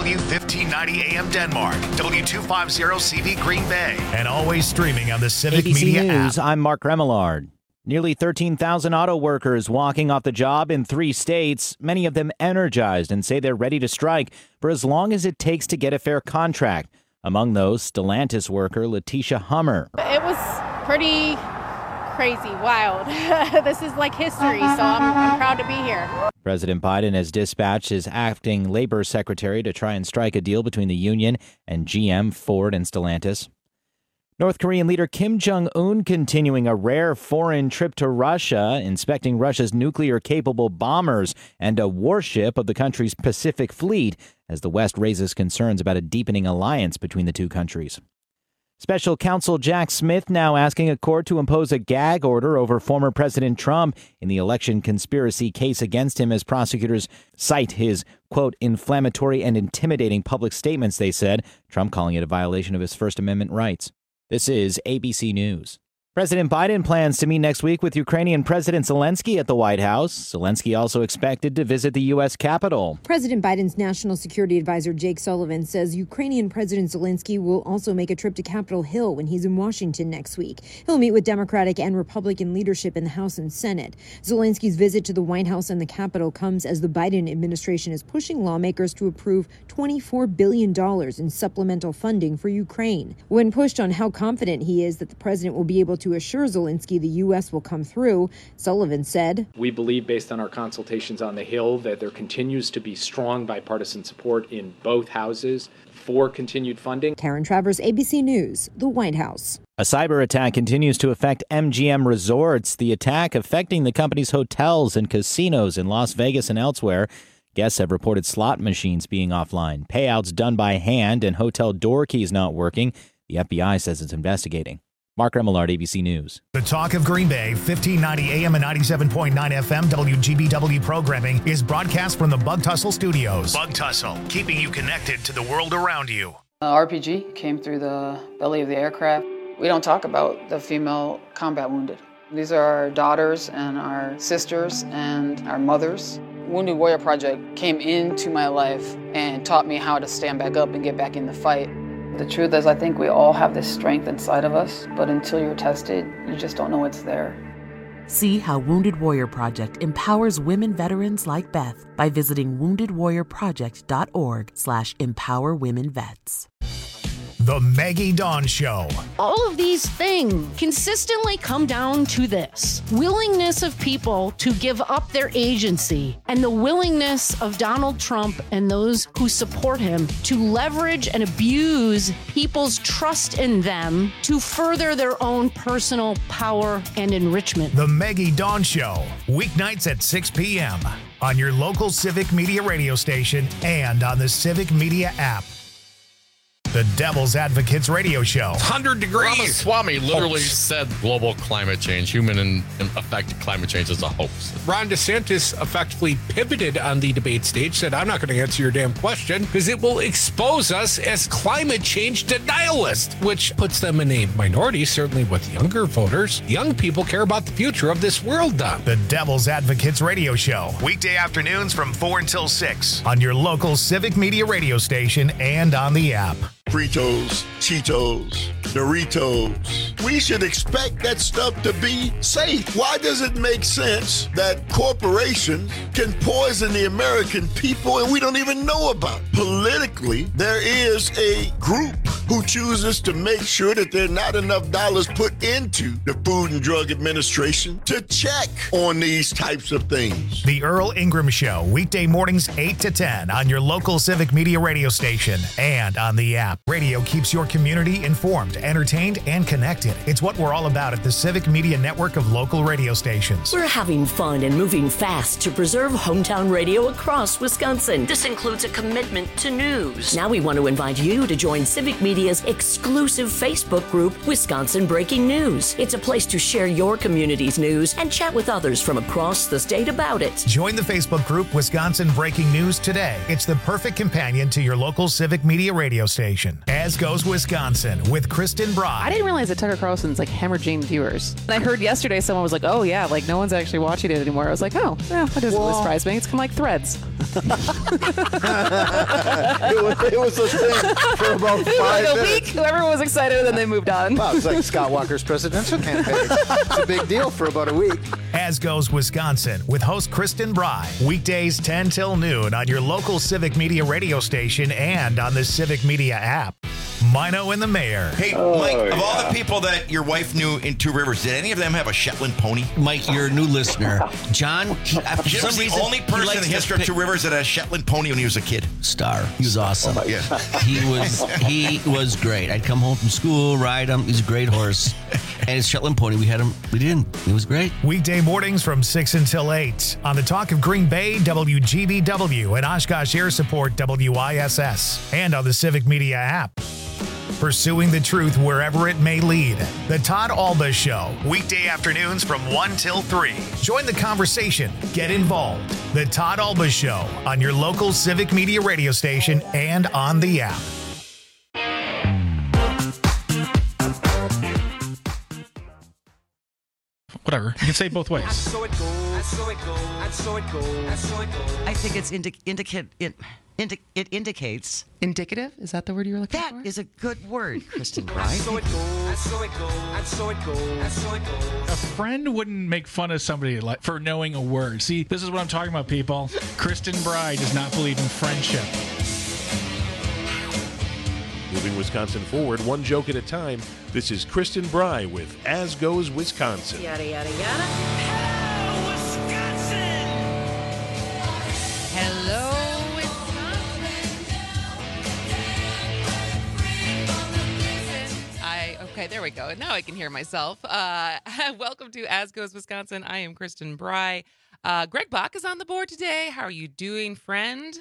W1590 AM Denmark, W250CV Green Bay, and always streaming on the Civic ABC Media News, app. I'm Mark Remillard. Nearly 13,000 auto workers walking off the job in 3 states, many of them energized and say they're ready to strike for as long as it takes to get a fair contract. Among those, Stellantis worker Letitia Hummer. It was pretty crazy, wild. This is like history, so I'm proud to be here. President Biden has dispatched his acting labor secretary to try and strike a deal between the union and GM, Ford, and Stellantis. North Korean leader Kim Jong-un continuing a rare foreign trip to Russia, inspecting Russia's nuclear-capable bombers and a warship of the country's Pacific Fleet, as the West raises concerns about a deepening alliance between the two countries. Special counsel Jack Smith now asking a court to impose a gag order over former President Trump in the election conspiracy case against him as prosecutors cite his, quote, inflammatory and intimidating public statements, they said, Trump calling it a violation of his First Amendment rights. This is ABC News. President Biden plans to meet next week with Ukrainian President Zelensky at the White House. Zelensky also expected to visit the U.S. Capitol. President Biden's national security advisor Jake Sullivan says Ukrainian President Zelensky will also make a trip to Capitol Hill when he's in Washington next week. He'll meet with Democratic and Republican leadership in the House and Senate. Zelensky's visit to the White House and the Capitol comes as the Biden administration is pushing lawmakers to approve $24 billion in supplemental funding for Ukraine. When pushed on how confident he is that the president will be able to assure Zelensky the U.S. will come through, Sullivan said, "We believe, based on our consultations on the Hill, that there continues to be strong bipartisan support in both houses for continued funding." Karen Travers, ABC News, the White House. A cyber attack continues to affect MGM Resorts. The attack affecting the company's hotels and casinos in Las Vegas and elsewhere. Guests have reported slot machines being offline, payouts done by hand, and hotel door keys not working. The FBI says it's investigating. Mark Remillard, ABC News. The Talk of Green Bay, 1590 AM and 97.9 FM WGBW programming is broadcast from the Bug Tussle Studios. Bug Tussle, keeping you connected to the world around you. RPG came through the belly of the aircraft. We don't talk about the female combat wounded. These are our daughters and our sisters and our mothers. Wounded Warrior Project came into my life and taught me how to stand back up and get back in the fight. The truth is, I think we all have this strength inside of us, but until you're tested, you just don't know it's there. See how Wounded Warrior Project empowers women veterans like Beth by visiting woundedwarriorproject.org/empowerwomenvets. The Maggie Dawn Show. All of these things consistently come down to this: willingness of people to give up their agency, and the willingness of Donald Trump and those who support him to leverage and abuse people's trust in them to further their own personal power and enrichment. The Maggie Dawn Show, weeknights at 6 p.m. on your local Civic Media radio station and on the Civic Media app. The Devil's Advocates Radio Show. 100 degrees. Ramaswamy literally said global climate change, human-affected climate change is a hoax. Ron DeSantis effectively pivoted on the debate stage, said, I'm not going to answer your damn question because it will expose us as climate change denialists, which puts them in a minority, certainly with younger voters. Young people care about the future of this world, Don. The Devil's Advocates Radio Show. Weekday afternoons from 4 until 6 on your local Civic Media radio station and on the app. Fritos, Cheetos, Doritos. We should expect that stuff to be safe. Why does it make sense that corporations can poison the American people and we don't even know about it? Politically, there is a group who chooses to make sure that there are not enough dollars put into the Food and Drug Administration to check on these types of things. The Earl Ingram Show, weekday mornings 8 to 10 on your local Civic Media radio station and on the app. Radio keeps your community informed, entertained, and connected. It's what we're all about at the Civic Media network of local radio stations. We're having fun and moving fast to preserve hometown radio across Wisconsin. This includes a commitment to news. Now we want to invite you to join Civic Media Media's exclusive Facebook group, Wisconsin Breaking News. It's a place to share your community's news and chat with others from across the state about it. Join the Facebook group Wisconsin Breaking News today. It's the perfect companion to your local civic media radio station. As Goes Wisconsin with Kristen Bry. I didn't realize that Tucker Carlson's like hemorrhaging viewers. And I heard yesterday someone was like, oh yeah, like no one's actually watching it anymore. I was like, oh, yeah, that doesn't really surprise me. It's kind of like Threads. it was a thing for about 5 like a minutes. week. Everyone was excited, and then they moved on. Wow, it's like Scott Walker's presidential campaign. It's a big deal for about a week. As Goes Wisconsin with host Kristen Bry. Weekdays 10 till noon on your local civic media radio station and on the Civic Media app. Mino and the Mayor. Hey, Mike, of all the people that your wife knew in Two Rivers, did any of them have a Shetland pony? Mike, you're a new listener. John, for Jim some was reason, the only person in the history of Two Rivers that had a Shetland pony when he was a kid. Star. He was awesome. Yeah. He was great. I'd come home from school, ride him. He's a great horse. And his Shetland pony, we did him. It was great. Weekday mornings from 6 until 8 on the Talk of Green Bay, WGBW, and Oshkosh Air Support, WISS, and on the Civic Media app. Pursuing the truth wherever it may lead. The Todd Alba Show, weekday afternoons from 1 till 3. Join the conversation. Get involved. The Todd Alba Show on your local Civic Media radio station and on the app. Whatever. You can say it both ways. I think it's it indicates. Indicative? Is that the word you were looking for? That is a good word, Kristen Bry. A friend wouldn't make fun of somebody for knowing a word. See, this is what I'm talking about, people. Kristen Bry does not believe in friendship. Moving Wisconsin forward, one joke at a time. This is Kristen Bry with As Goes Wisconsin. Yada, yada, yada. Hello, Wisconsin! Hello, Wisconsin. Okay, there we go. Now I can hear myself. Welcome to As Goes Wisconsin. I am Kristen Bry. Greg Bach is on the board today. How are you doing, friend?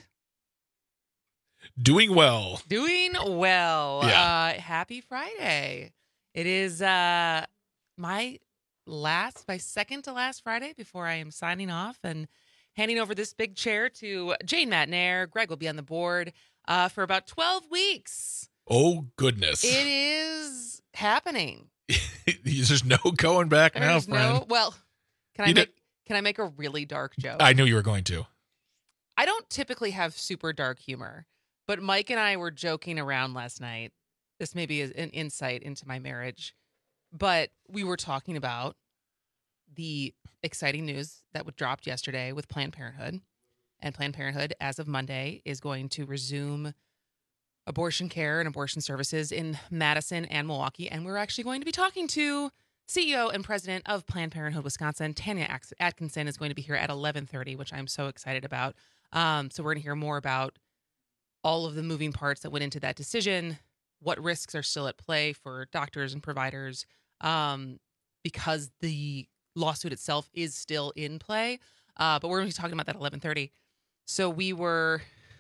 Doing well. Doing well. Yeah. Happy Friday. It is my second to last Friday before I am signing off and handing over this big chair to Jane Matnair. Greg will be on the board for about 12 weeks. Oh, goodness. It is happening. There's no going back now, friend. Well, can I make a really dark joke? I knew you were going to. I don't typically have super dark humor. But Mike and I were joking around last night. This may be an insight into my marriage. But we were talking about the exciting news that dropped yesterday with Planned Parenthood. And Planned Parenthood, as of Monday, is going to resume abortion care and abortion services in Madison and Milwaukee. And we're actually going to be talking to CEO and president of Planned Parenthood Wisconsin, Tanya Atkinson, is going to be here at 11:30, which I'm so excited about. So we're going to hear more about all of the moving parts that went into that decision, what risks are still at play for doctors and providers, because the lawsuit itself is still in play. But we're going to be talking about that at 11:30. So we were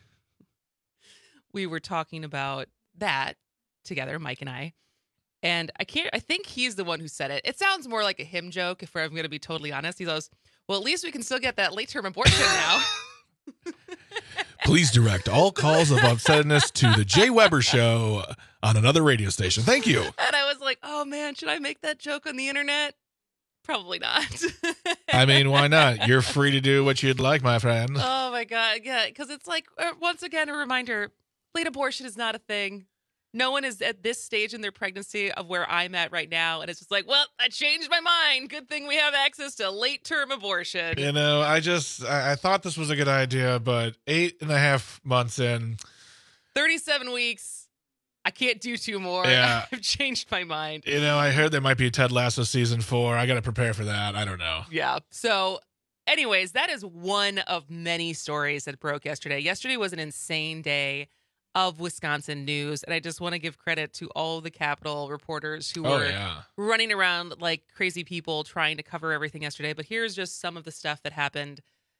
talking about that together, Mike and I. And I think he's the one who said it. It sounds more like a him joke, if I'm going to be totally honest. He goes, well, at least we can still get that late-term abortion now. Please direct all calls of upsetness to the Jay Weber Show on another radio station. Thank you. And I was like, oh, man, should I make that joke on the internet? Probably not. I mean, why not? You're free to do what you'd like, my friend. Oh, my God. Yeah, because it's like, once again, a reminder, late abortion is not a thing. No one is at this stage in their pregnancy of where I'm at right now. And it's just like, well, I changed my mind. Good thing we have access to late-term abortion. You know, I thought this was a good idea, but 8.5 months in. 37 weeks. I can't do 2 more. Yeah. I've changed my mind. You know, I heard there might be a Ted Lasso season 4. I got to prepare for that. I don't know. Yeah. So anyways, that is one of many stories that broke yesterday. Yesterday was an insane day of Wisconsin news. And I just want to give credit to all the Capitol reporters who were running around like crazy people trying to cover everything yesterday. But here's just some of the stuff that happened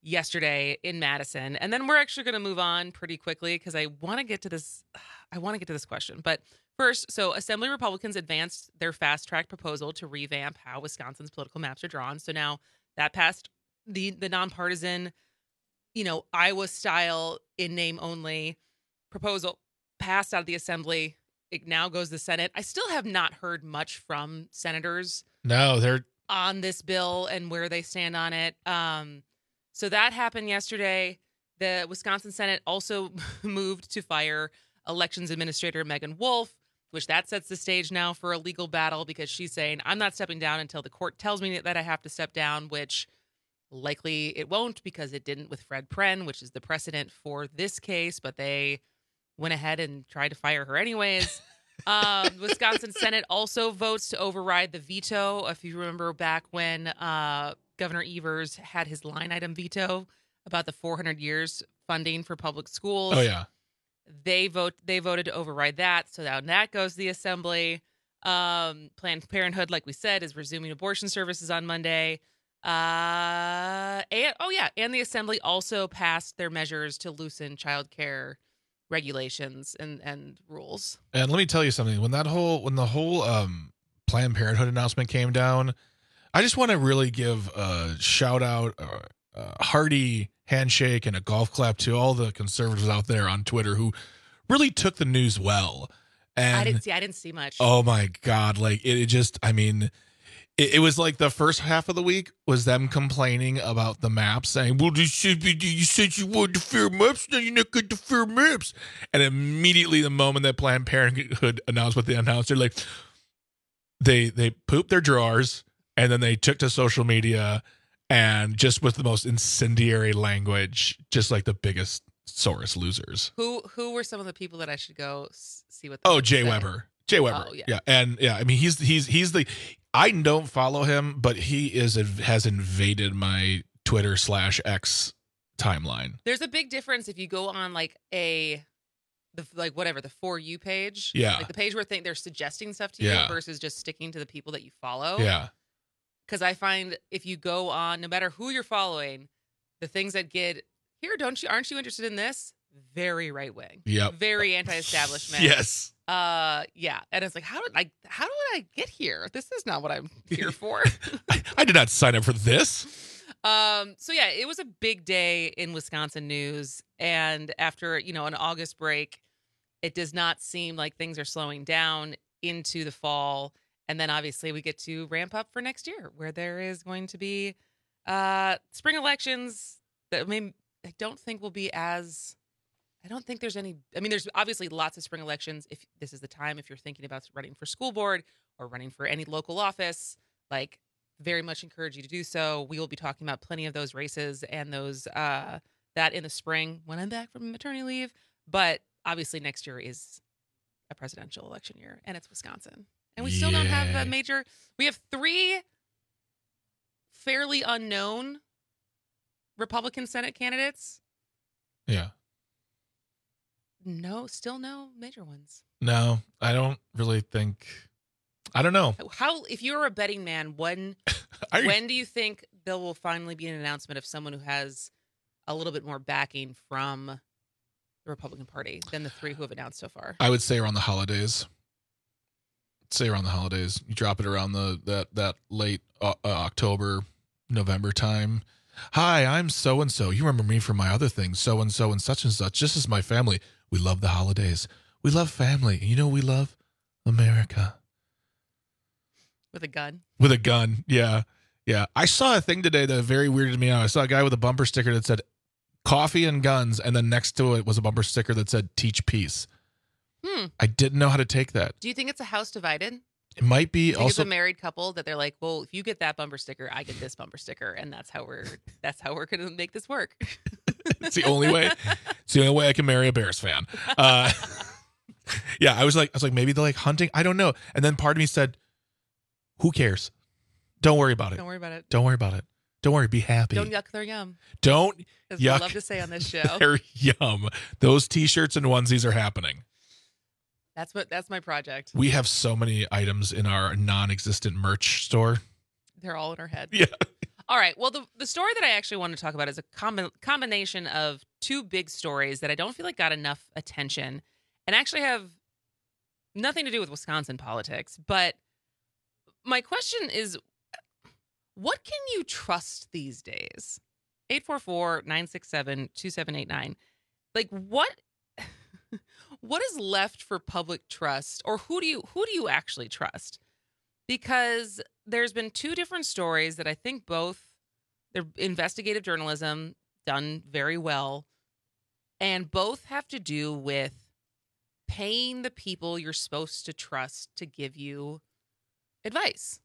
yesterday in Madison. And then we're actually going to move on pretty quickly because I want to get to this. I want to get to this question. But first, so Assembly Republicans advanced their fast-track proposal to revamp how Wisconsin's political maps are drawn. So now that passed the nonpartisan, Iowa-style in-name only proposal passed out of the Assembly. It now goes to the Senate. I still have not heard much from senators. No, they're on this bill and where they stand on it. So that happened yesterday. The Wisconsin Senate also moved to fire Elections Administrator Megan Wolf, which that sets the stage now for a legal battle because she's saying, I'm not stepping down until the court tells me that I have to step down, which likely it won't because it didn't with Fred Pren, which is the precedent for this case, but they went ahead and tried to fire her anyways. Wisconsin Senate also votes to override the veto. If you remember back when Governor Evers had his line item veto about the 400 years funding for public schools. Oh, yeah. They voted to override that. So now that goes to the Assembly. Planned Parenthood, like we said, is resuming abortion services on Monday. And the Assembly also passed their measures to loosen child care regulations and rules. And let me tell you something. When the whole Planned Parenthood announcement came down, I just want to really give a shout out, a hearty handshake and a golf clap to all the conservatives out there on Twitter who really took the news well. And I didn't see much. Oh my God. Like it was like the first half of the week was them complaining about the maps, saying, well, you said you wanted to fair maps, now you're not good to fair maps. And immediately the moment that Planned Parenthood announced what they announced, they're like, they pooped their drawers and then they took to social media and just with the most incendiary language, just like the biggest, sorest losers. Who were some of the people that I should go see what? Jay Weber. Jay Weber. Oh, yeah. Yeah. And yeah, I mean, he's the, I don't follow him, but he has invaded my Twitter /X timeline. There's a big difference if you go on the For You page. Yeah. Like the page where they're suggesting stuff to you versus just sticking to the people that you follow. Yeah. Because I find if you go on, no matter who you're following, the things that get aren't you interested in this? Very right wing. Yep. Very anti-establishment. Yes. Yeah. And it's like, how did I get here? This is not what I'm here for. I did not sign up for this. So yeah, it was a big day in Wisconsin news. And after, an August break, it does not seem like things are slowing down into the fall. And then obviously we get to ramp up for next year where there is going to be spring elections that I don't think will be as, I don't think there's any, there's obviously lots of spring elections. If this is the time, if you're thinking about running for school board or running for any local office, very much encourage you to do so. We will be talking about plenty of those races and those, that in the spring when I'm back from maternity leave. But obviously next year is a presidential election year and it's Wisconsin. And we still don't have we have 3 fairly unknown Republican Senate candidates. Yeah. Still no major ones. No, I don't really think. I don't know. If you're a betting man, when do you think there will finally be an announcement of someone who has a little bit more backing from the Republican Party than the 3 who have announced so far? I would say around the holidays. You drop it around that late October, November time. Hi, I'm so and so. You remember me from my other things, so and so and such. This is my family. We love the holidays. We love family. And you know what we love? America. With a gun. Yeah. Yeah. I saw a thing today that very weirded me out. I saw a guy with a bumper sticker that said coffee and guns, and then next to it was a bumper sticker that said teach peace. I didn't know how to take that. Do you think it's a house divided? It might be. I think it's a married couple that they're like, well, if you get that bumper sticker, I get this bumper sticker, and that's how we're going to make this work. It's the only way. It's the only way I can marry a Bears fan. Yeah, I was like, maybe they're like hunting. I don't know. And then part of me said, who cares? Don't worry about it. Don't worry about it. Don't worry about it. Don't worry. Be happy. Don't yuck their yum. Don't yuck. I love to say on this show. Their yum. Those T-shirts and onesies are happening. That's my project. We have so many items in our non-existent merch store. They're all in our head. Yeah. All right. Well, the story that I actually want to talk about is a combination of two big stories that I don't feel like got enough attention and actually have nothing to do with Wisconsin politics. But my question is, what can you trust these days? 844-967-2789. Like, what is left for public trust, or who do you actually trust? Because there's been two different stories that I think both, they're investigative journalism done very well, and both have to do with paying the people you're supposed to trust to give you advice.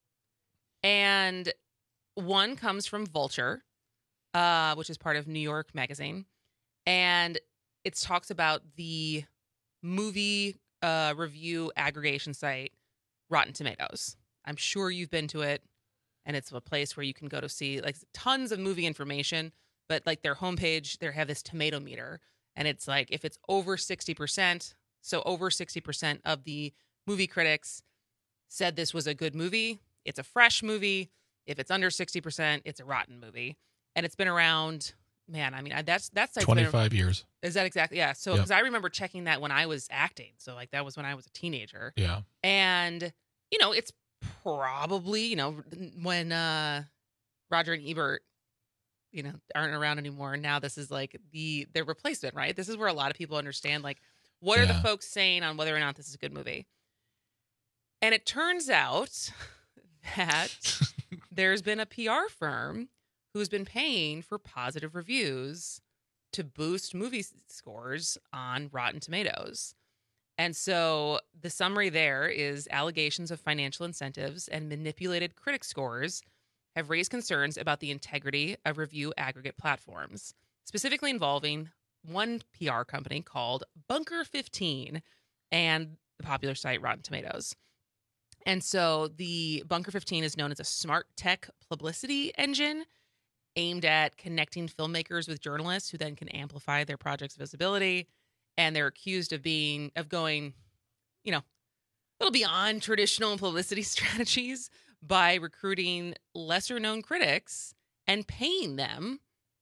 And one comes from Vulture, which is part of New York Magazine, and it talks about the movie review aggregation site Rotten Tomatoes. I'm sure you've been to it, and it's a place where you can go to see like tons of movie information, but like their homepage, they have this tomato meter, and it's like if it's over 60%, so over 60% of the movie critics said this was a good movie, it's a fresh movie. If it's under 60%, it's a rotten movie. And it's been around, man, I mean, that's like 25 years. Is that exactly? Yeah. So, because I remember checking that when I was acting. So, like, that was when I was a teenager. Yeah. And, you know, it's probably, you know, when Roger and Ebert, you know, aren't around anymore. Now this is like their replacement, right? This is where a lot of people understand, like, what are the folks saying on whether or not this is a good movie? And it turns out that there's been a PR firm who's been paying for positive reviews to boost movie scores on Rotten Tomatoes. And so the summary there is allegations of financial incentives and manipulated critic scores have raised concerns about the integrity of review aggregate platforms, specifically involving one PR company called Bunker 15 and the popular site Rotten Tomatoes. And so the Bunker 15 is known as a smart tech publicity engine aimed at connecting filmmakers with journalists who then can amplify their project's visibility. And they're accused of going, you know, a little beyond traditional publicity strategies by recruiting lesser known critics and paying them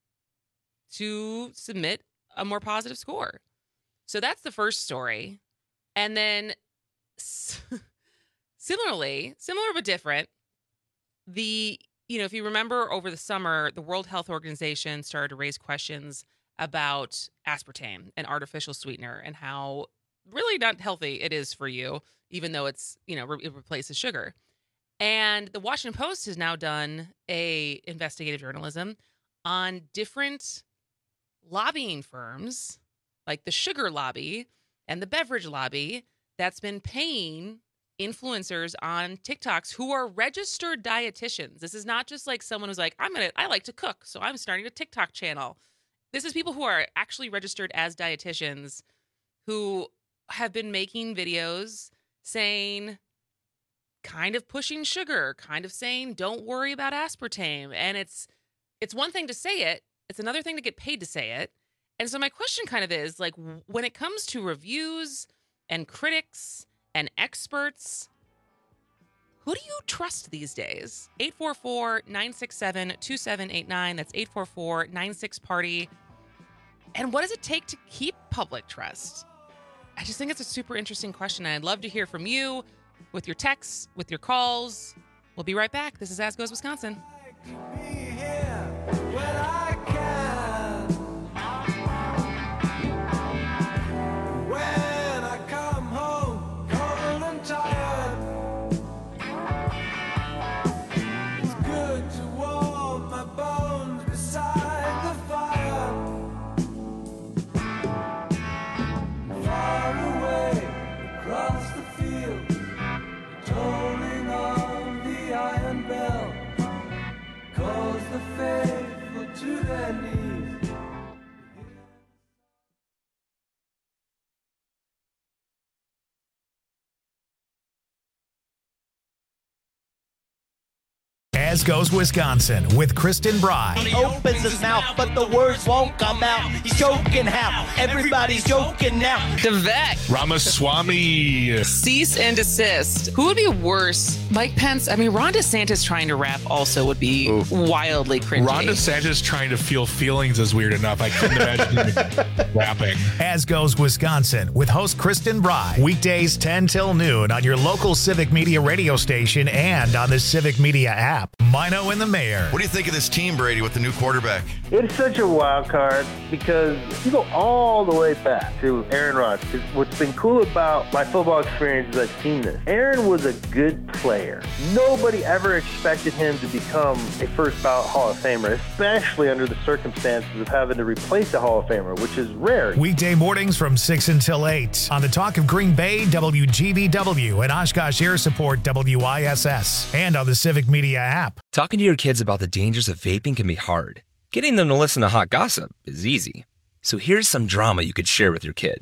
to submit a more positive score. So that's the first story. And then similar but different, if you remember over the summer, the World Health Organization started to raise questions about aspartame, an artificial sweetener, and how really not healthy it is for you, even though it's, it replaces sugar. And the Washington Post has now done a investigative journalism on different lobbying firms, like the sugar lobby and the beverage lobby, that's been paying influencers on TikToks who are registered dietitians. This is not just like someone who's like, I like to cook, so I'm starting a TikTok channel. This is people who are actually registered as dietitians who have been making videos saying, kind of pushing sugar, kind of saying, don't worry about aspartame. And it's one thing to say it. It's another thing to get paid to say it. And so my question kind of is, like, when it comes to reviews and critics and experts, who do you trust these days? 844-967-2789. That's 844-96-PARTY. And what does it take to keep public trust? I just think it's a super interesting question. And I'd love to hear from you with your texts, with your calls. We'll be right back. This is As Goes Wisconsin. To As Goes Wisconsin with Kristen Bry. He opens his mouth, but the words won't come out. He's joking how everybody's joking now. Devek. Ramaswamy. Cease and desist. Who would be worse? Mike Pence? I mean, Ron DeSantis trying to rap also would be wildly cringy. Ron DeSantis trying to feel feelings is weird enough. I couldn't imagine him rapping. As Goes Wisconsin with host Kristen Bry. Weekdays 10 till noon on your local Civic Media radio station and on the Civic Media app. Mino and the Mayor. What do you think of this team, Brady, with the new quarterback? It's such a wild card because you go all the way back to Aaron Rodgers. What's been cool about my football experience is I've seen this. Aaron was a good player. Nobody ever expected him to become a first ballot Hall of Famer, especially under the circumstances of having to replace a Hall of Famer, which is rare. Weekday mornings from 6 until 8 on the Talk of Green Bay, WGBW, and Oshkosh Air Support, WISS, and on the Civic Media app. Talking to your kids about the dangers of vaping can be hard. Getting them to listen to hot gossip is easy. So here's some drama you could share with your kid.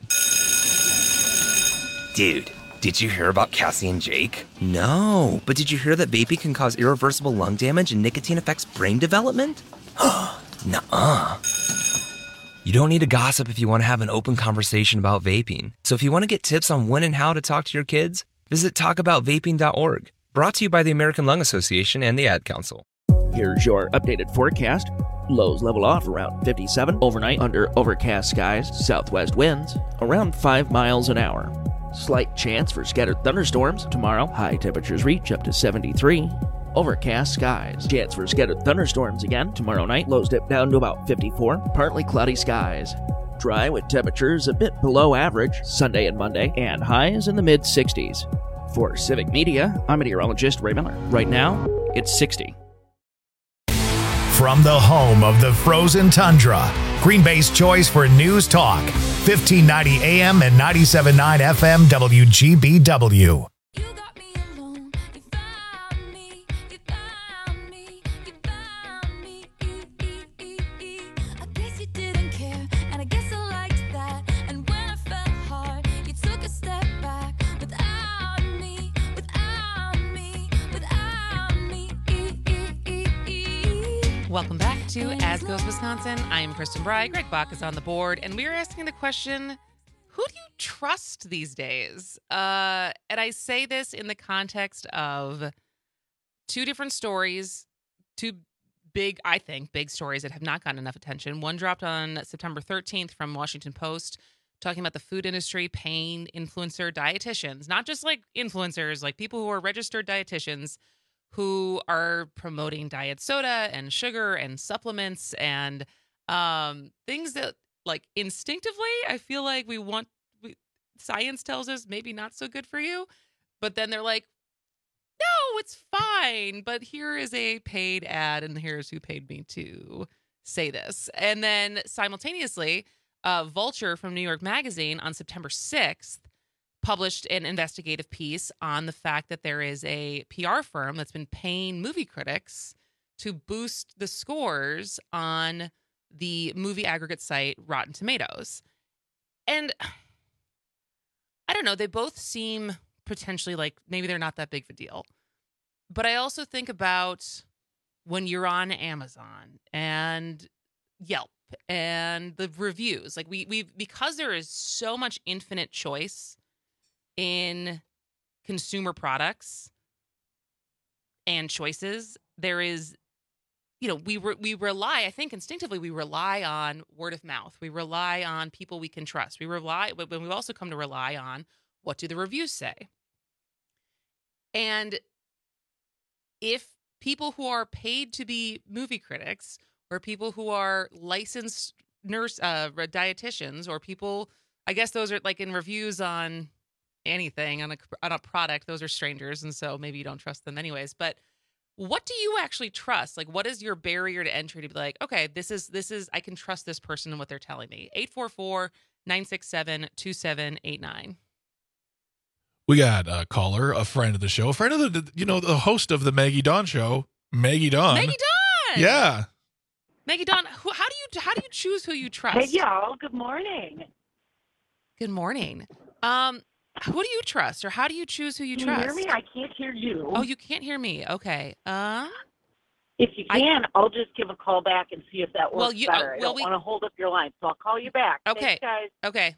Dude, did you hear about Cassie and Jake? No, but did you hear that vaping can cause irreversible lung damage and nicotine affects brain development? Nuh-uh. You don't need to gossip if you want to have an open conversation about vaping. So if you want to get tips on when and how to talk to your kids, visit talkaboutvaping.org. Brought to you by the American Lung Association and the Ad Council. Here's your updated forecast. Lows level off around 57. Overnight under overcast skies. Southwest winds around 5 miles an hour. Slight chance for scattered thunderstorms tomorrow. High temperatures reach up to 73. Overcast skies. Chance for scattered thunderstorms again tomorrow night. Lows dip down to about 54. Partly cloudy skies. Dry with temperatures a bit below average Sunday and Monday, and highs in the mid-60s. For Civic Media, I'm meteorologist Ray Miller. Right now, it's 60. From the home of the frozen tundra, Green Bay's choice for news talk, 1590 AM and 97.9 FM WGBW. Welcome back to As Goes Wisconsin. I'm Kristen Bry. Greg Bach is on the board, and we are asking the question, who do you trust these days? And I say this in the context of two different stories, two big, I think, big stories that have not gotten enough attention. One dropped on September 13th from Washington Post, talking about the food industry paying influencer dietitians, not just like influencers, like people who are registered dietitians who are promoting diet soda and sugar and supplements and things that, like, instinctively, I feel like science tells us maybe not so good for you. But then they're like, no, it's fine. But here is a paid ad, and here's who paid me to say this. And then simultaneously, Vulture from New York Magazine on September 6th published an investigative piece on the fact that there is a PR firm that's been paying movie critics to boost the scores on the movie aggregate site Rotten Tomatoes. And I don't know, they both seem potentially like maybe they're not that big of a deal. But I also think about when you're on Amazon and Yelp and the reviews, like we because there is so much infinite choice in consumer products and choices, there is, you know, we rely, I think instinctively, we rely on word of mouth. We rely on people we can trust. But we also come to rely on what do the reviews say. And if people who are paid to be movie critics or people who are licensed dietitians or people, I guess those are like in reviews on anything on a product, those are strangers, and so maybe you don't trust them anyways. But what do you actually trust? Like, what is your barrier to entry to be like, okay, this is I can trust this person and what they're telling me? 844-967-2789. We got a caller, a friend of the show, a friend of the host of the Maggie Dawn show, Maggie Dawn. Maggie Dawn. Yeah. Maggie Dawn, how do you choose who you trust? Hey y'all, good morning. Good morning. Who do you trust, or how do you choose who you trust? Can you hear me? I can't hear you. Oh, you can't hear me. Okay. If you can, I'll just give a call back and see if that works better. I don't want to hold up your line, so I'll call you back. Okay. Thanks, guys. Okay.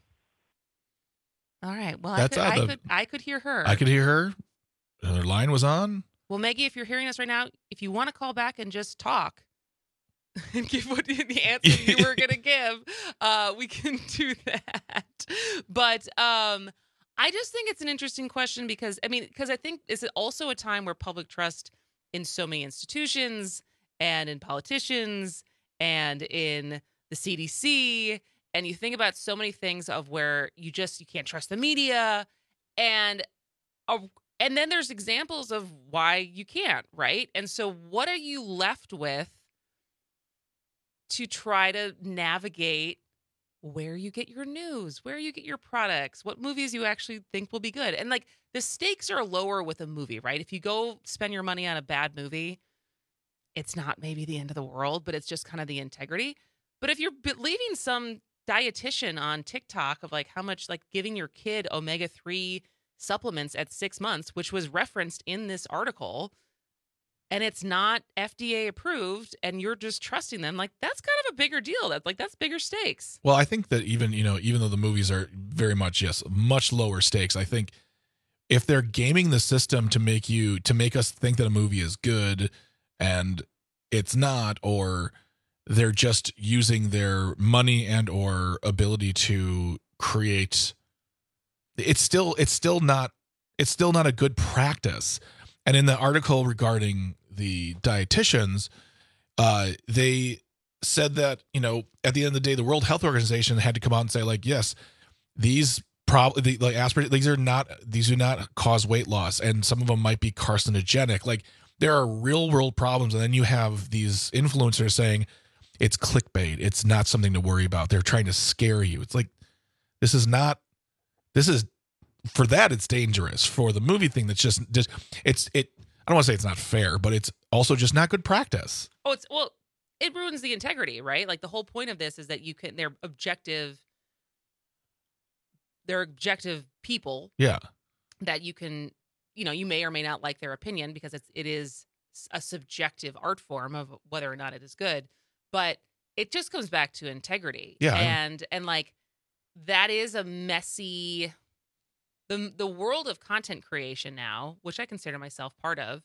All right. Well, That's I could hear her. I could hear her. Her line was on. Well, Maggie, if you're hearing us right now, if you want to call back and just talk and give what the answer you were going to give, we can do that. But I just think it's an interesting question because I think it's also a time where public trust in so many institutions and in politicians and in the CDC, and you think about so many things of where you can't trust the media, and then there's examples of why you can't, right? And so what are you left with to try to navigate where you get your news, where you get your products, what movies you actually think will be good? And like the stakes are lower with a movie, right? If you go spend your money on a bad movie, it's not maybe the end of the world, but it's just kind of the integrity. But if you're believing some dietitian on TikTok of like how much like giving your kid omega-3 supplements at 6 months, which was referenced in this article, and it's not FDA approved, and you're just trusting them, like that's kind of a bigger deal. That's bigger stakes. Well, I think that even though the movies are very much, much lower stakes, I think if they're gaming the system to make us think that a movie is good and it's not, or they're just using their money and or ability to create, it's still not a good practice. And in the article regarding the dietitians, they said that, at the end of the day, the World Health Organization had to come out and say, like, yes, these do not cause weight loss, and some of them might be carcinogenic. Like, there are real world problems, and then you have these influencers saying it's clickbait, it's not something to worry about. They're trying to scare you. It's like, for that, it's dangerous. For the movie thing, that's just I don't want to say it's not fair, but it's also just not good practice. It ruins the integrity, right? Like the whole point of this is that they're objective people. Yeah. That you can, you may or may not like their opinion because it is a subjective art form of whether or not it is good, but it just comes back to integrity. Yeah. And like that is a messy. The world of content creation now, which I consider myself part of,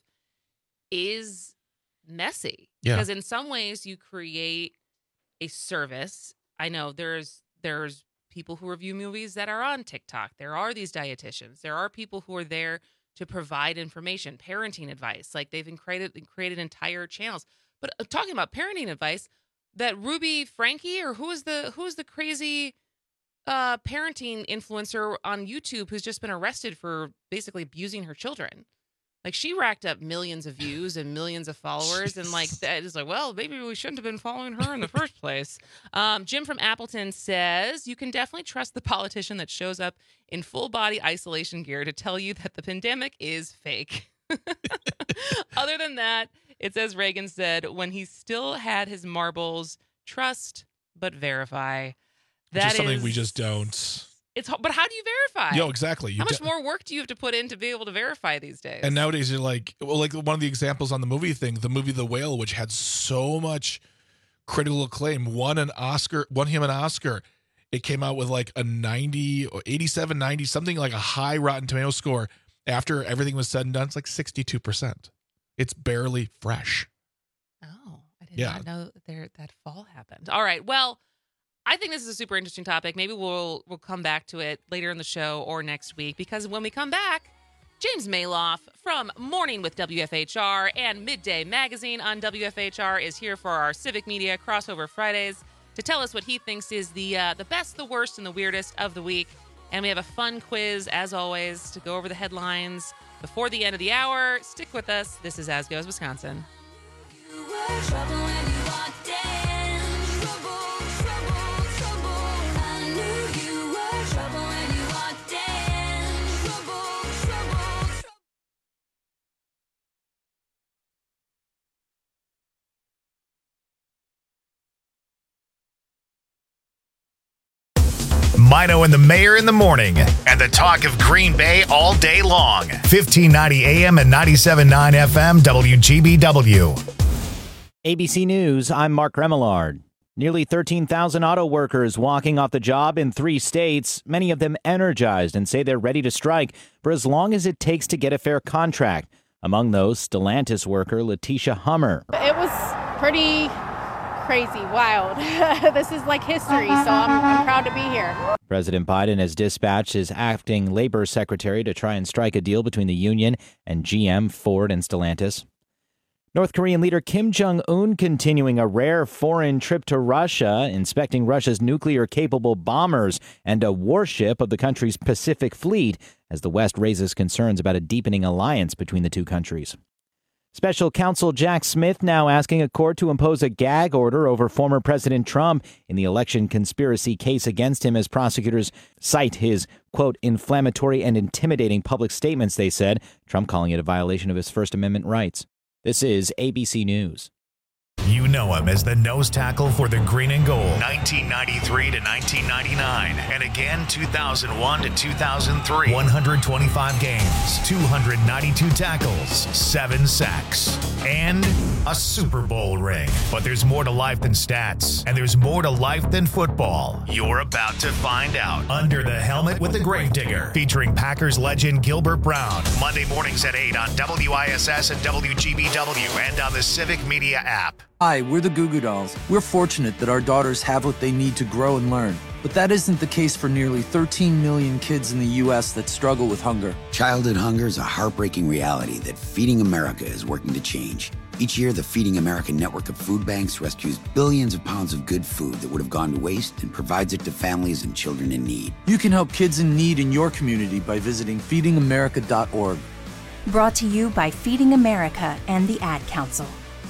is messy. Yeah. Because in some ways you create a service. I know there's people who review movies that are on TikTok. There are these dietitians. There are people who are there to provide information, parenting advice. Like they've created entire channels. But talking about parenting advice, that Ruby Frankie, or who is the crazy parenting influencer on YouTube who's just been arrested for basically abusing her children. Like she racked up millions of views and millions of followers, and like that is like, well, maybe we shouldn't have been following her in the first place. Jim from Appleton says you can definitely trust the politician that shows up in full body isolation gear to tell you that the pandemic is fake. Other than that, it says Reagan said when he still had his marbles, trust but verify. Which is something we just don't. But how do you verify? Exactly. How much more work do you have to put in to be able to verify these days? And nowadays you're like one of the examples on the movie thing, the movie The Whale, which had so much critical acclaim, won him an Oscar. It came out with like a 90 or 87, 90, something like a high Rotten Tomato score. After everything was said and done, it's like 62%. It's barely fresh. Oh, I did not know that fall happened. All right. Well, I think this is a super interesting topic. Maybe we'll come back to it later in the show or next week, because when we come back, James Maloff from Morning with WFHR and Midday Magazine on WFHR is here for our Civic Media Crossover Fridays to tell us what he thinks is the best, the worst, and the weirdest of the week. And we have a fun quiz, as always, to go over the headlines before the end of the hour. Stick with us. This is As Goes Wisconsin. Mino and the Mayor in the morning, and the talk of Green Bay all day long. 1590 AM and 97.9 FM WGBW. ABC News, I'm Mark Remillard. Nearly 13,000 auto workers walking off the job in 3 states, many of them energized and say they're ready to strike for as long as it takes to get a fair contract. Among those, Stellantis worker Letitia Hummer. It was pretty crazy, wild. This is like history, so I'm proud to be here. President Biden has dispatched his acting labor secretary to try and strike a deal between the union and GM, Ford, and Stellantis. North Korean leader Kim Jong-un continuing a rare foreign trip to Russia, inspecting Russia's nuclear-capable bombers and a warship of the country's Pacific Fleet, as the West raises concerns about a deepening alliance between the two countries. Special counsel Jack Smith now asking a court to impose a gag order over former President Trump in the election conspiracy case against him as prosecutors cite his, quote, inflammatory and intimidating public statements, they said, Trump calling it a violation of his First Amendment rights. This is ABC News. You know him as the nose tackle for the Green and Gold, 1993 to 1999, and again 2001 to 2003. 125 games, 292 tackles, 7 sacks, and a Super Bowl ring. But there's more to life than stats, and there's more to life than football. You're about to find out. Under the Helmet with the Gravedigger, featuring Packers legend Gilbert Brown. Monday mornings at 8 on WISS and WGBW, and on the Civic Media app. Hi, we're the Goo Goo Dolls. We're fortunate that our daughters have what they need to grow and learn. But that isn't the case for nearly 13 million kids in the U.S. that struggle with hunger. Childhood hunger is a heartbreaking reality that Feeding America is working to change. Each year, the Feeding America network of food banks rescues billions of pounds of good food that would have gone to waste and provides it to families and children in need. You can help kids in need in your community by visiting feedingamerica.org. Brought to you by Feeding America and the Ad Council.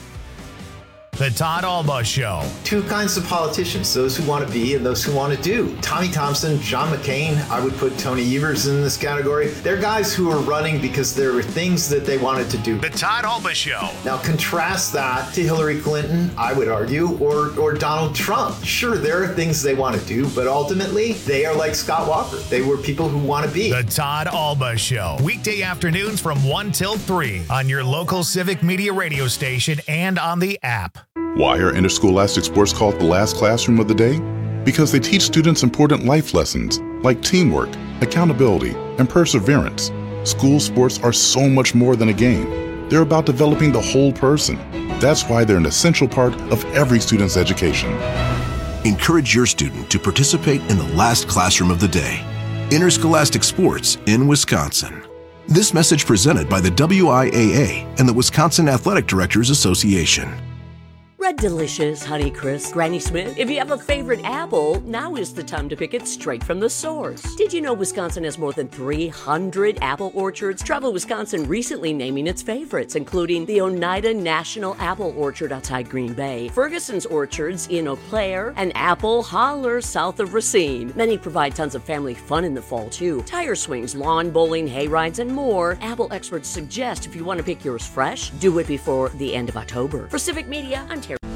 The Todd Alba Show. 2 kinds of politicians, those who want to be and those who want to do. Tommy Thompson, John McCain, I would put Tony Evers in this category. They're guys who are running because there were things that they wanted to do. The Todd Alba Show. Now contrast that to Hillary Clinton, I would argue, or Donald Trump. Sure, there are things they want to do, but ultimately, they are like Scott Walker. They were people who want to be. The Todd Alba Show. Weekday afternoons from 1 till 3 on your local Civic Media radio station and on the app. Why are interscholastic sports called the last classroom of the day? Because they teach students important life lessons like teamwork, accountability, and perseverance. School sports are so much more than a game. They're about developing the whole person. That's why they're an essential part of every student's education. Encourage your student to participate in the last classroom of the day. Interscholastic sports in Wisconsin. This message presented by the WIAA and the Wisconsin Athletic Directors Association. Red Delicious, Honeycrisp, Granny Smith. If you have a favorite apple, now is the time to pick it straight from the source. Did you know Wisconsin has more than 300 apple orchards? Travel Wisconsin recently naming its favorites, including the Oneida National Apple Orchard outside Green Bay, Ferguson's Orchards in Eau Claire, and Apple Holler south of Racine. Many provide tons of family fun in the fall, too. Tire swings, lawn bowling, hay rides, and more. Apple experts suggest if you want to pick yours fresh, do it before the end of October. For Civic Media, I'm Terry.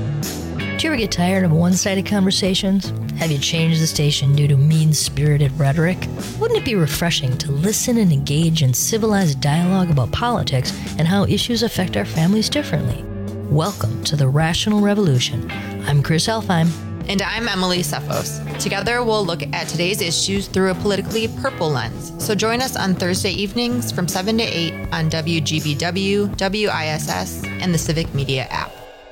Do you ever get tired of one-sided conversations? Have you changed the station due to mean-spirited rhetoric? Wouldn't it be refreshing to listen and engage in civilized dialogue about politics and how issues affect our families differently? Welcome to the Rational Revolution. I'm Chris Elfheim. And I'm Emily Cephos. Together, we'll look at today's issues through a politically purple lens. So join us on Thursday evenings from 7 to 8 on WGBW, WISS, and the Civic Media app.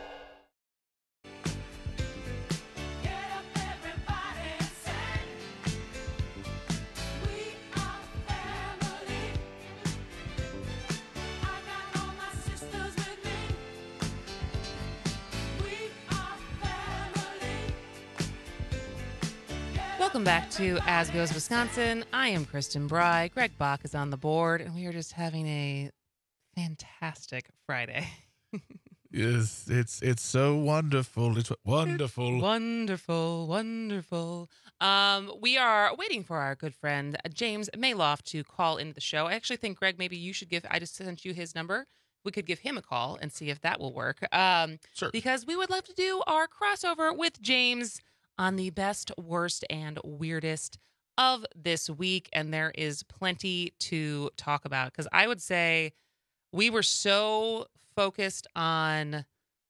Welcome back to As Goes Wisconsin. I am Kristen Bry. Greg Bach is on the board, and we are just having a fantastic Friday. Yes, it's so wonderful. It's wonderful. Wonderful. We are waiting for our good friend James Mayloft to call into the show. I actually think, Greg, maybe you should I just sent you his number. We could give him a call and see if that will work. Sure. Because we would love to do our crossover with James on the best, worst, and weirdest of this week. And there is plenty to talk about, because I would say we were so focused on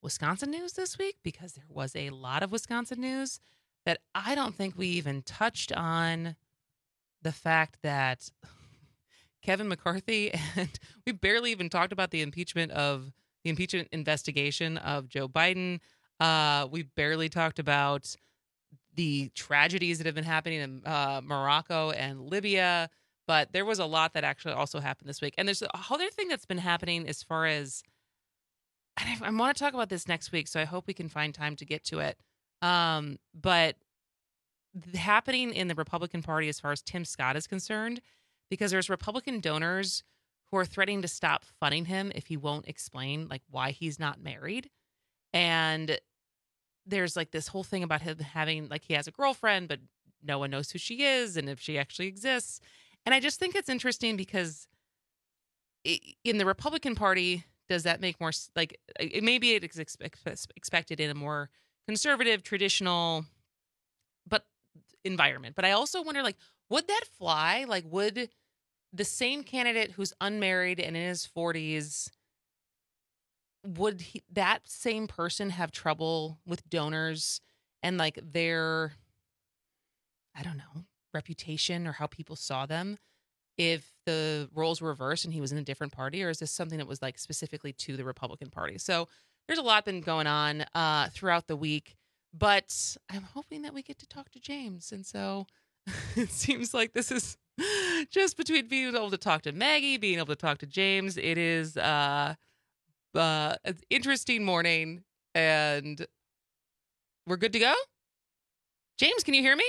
Wisconsin news this week, because there was a lot of Wisconsin news that I don't think we even touched on. The fact that Kevin McCarthy, and we barely even talked about the impeachment investigation of Joe Biden. We barely talked about the tragedies that have been happening in Morocco and Libya. But there was a lot that actually also happened this week. And there's a other thing that's been happening as far as, and I want to talk about this next week, so I hope we can find time to get to it. But happening in the Republican Party as far as Tim Scott is concerned, because there's Republican donors who are threatening to stop funding him if he won't explain like why he's not married. And there's like this whole thing about him having, like, he has a girlfriend, but no one knows who she is and if she actually exists. And I just think it's interesting because in the Republican Party, does that make more, like, maybe it is expected in a more conservative, traditional, but environment. But I also wonder, like, would that fly? Like, would the same candidate who's unmarried and in his 40s, would that same person have trouble with donors and like their, I don't know, reputation or how people saw them if the roles were reversed and he was in a different party? Or is this something that was like specifically to the Republican Party? So there's a lot been going on throughout the week, but I'm hoping that we get to talk to James. And so it seems like this is just between being able to talk to Maggie, being able to talk to James. It is an interesting morning, and we're good to go. James, can you hear me?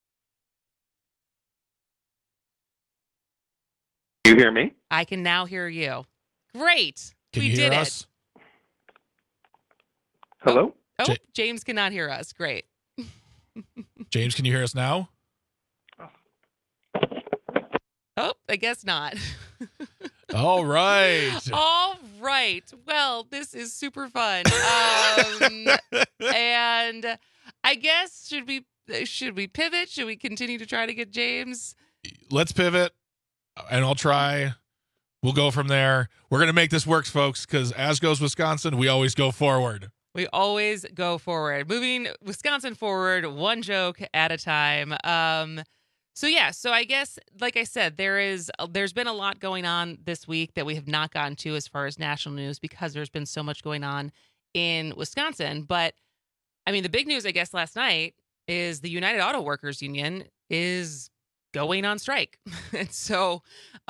You hear me? I can now hear you. Great. Can we you hear did us? it. Hello? Oh, James cannot hear us. Great. James, can you hear us now? Oh, I guess not. All right. All right. Well, this is super fun. And I guess should we pivot? Should we continue to try to get James? Let's pivot, and I'll try. We'll go from there. We're going to make this work, folks, because as goes Wisconsin, we always go forward. We always go forward. Moving Wisconsin forward, one joke at a time. So I guess, like I said, there's been a lot going on this week that we have not gotten to as far as national news because there's been so much going on in Wisconsin. But I mean, the big news, I guess, last night is the United Auto Workers Union is going on strike. And so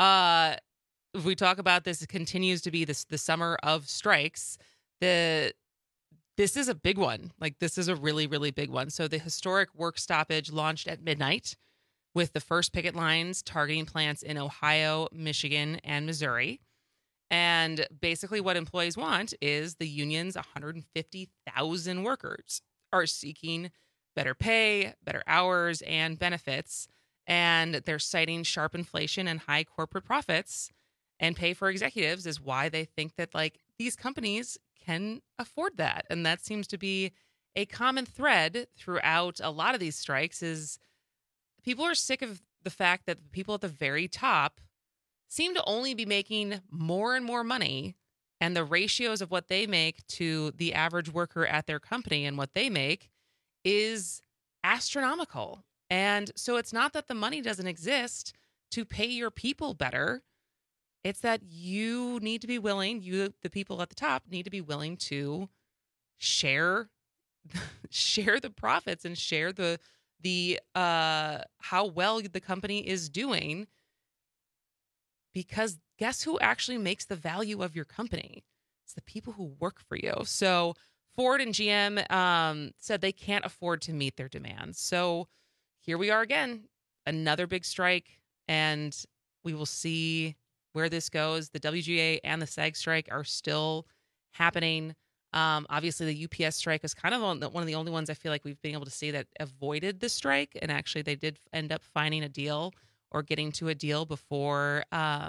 if we talk about this, it continues to be the summer of strikes. This is a big one. Like, this is a really, really big one. So the historic work stoppage launched at midnight, with the first picket lines targeting plants in Ohio, Michigan, and Missouri. And basically what employees want is the union's 150,000 workers are seeking better pay, better hours, and benefits. And they're citing sharp inflation and high corporate profits and pay for executives is why they think that, like, these companies can afford that. And that seems to be a common thread throughout a lot of these strikes is people are sick of the fact that the people at the very top seem to only be making more and more money, and the ratios of what they make to the average worker at their company and what they make is astronomical. And so it's not that the money doesn't exist to pay your people better. It's that you need to be willing, the people at the top, need to be willing to share the profits and share the how well the company is doing, because guess who actually makes the value of your company? It's the people who work for you. So Ford and GM said they can't afford to meet their demands. So here we are again, another big strike, and we will see where this goes. The WGA and the SAG strike are still happening. Obviously, the UPS strike is kind of one of the only ones I feel like we've been able to see that avoided the strike. And actually, they did end up finding a deal or getting to a deal before